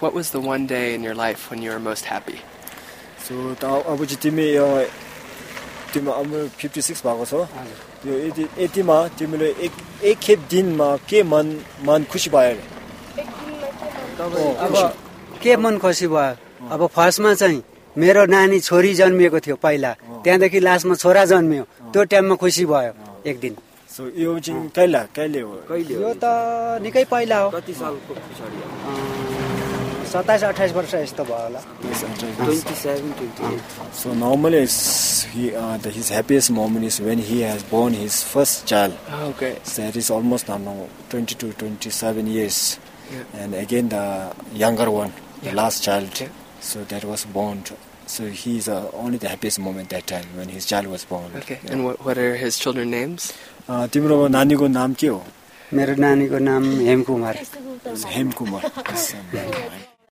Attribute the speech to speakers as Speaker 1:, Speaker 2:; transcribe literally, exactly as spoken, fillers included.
Speaker 1: what was the one day in your life when you were most happy?
Speaker 2: So 아버지 팀이 팀 아무 fifty-six भएको छ यो यति यतिमा तिमीले एक एक खेप दिनमा के मन मन खुसी भयो
Speaker 3: अब के मन खुसी भयो अब फर्स्टमा चाहिँ मेरो नानी छोरी जन्मिएको थियो पहिला त्यहाँदेखि लास्टमा छोरा जन्मियो त्यो टाइममा खुसी भयो एक दिन
Speaker 2: सो यो चाहिँ कहिले कहिले हो
Speaker 3: कहिले यो त निकै पहिला हो
Speaker 4: कति सालको पछाडी
Speaker 3: सत्ताइस अट्ठाइस वर्ष यस्तो भयो होला
Speaker 4: twenty-seven twenty-eight
Speaker 2: So normally it's, he, uh, the, his happiest moment is when he has born his first child.
Speaker 1: Oh, okay.
Speaker 2: So that is almost I don't know, twenty-two, twenty-seven years.
Speaker 1: Yeah.
Speaker 2: And again the younger one, the
Speaker 1: Yeah.
Speaker 2: last child.
Speaker 1: Yeah.
Speaker 2: So that was born. So he's uh, only the happiest moment that time when his child was born.
Speaker 1: Okay.
Speaker 2: Yeah.
Speaker 1: And what what are his children names?
Speaker 2: Uh, तिम्रो नानीको नाम के हो?
Speaker 3: मेरो नानीको नाम हेमकुमार
Speaker 2: हेमकुमार.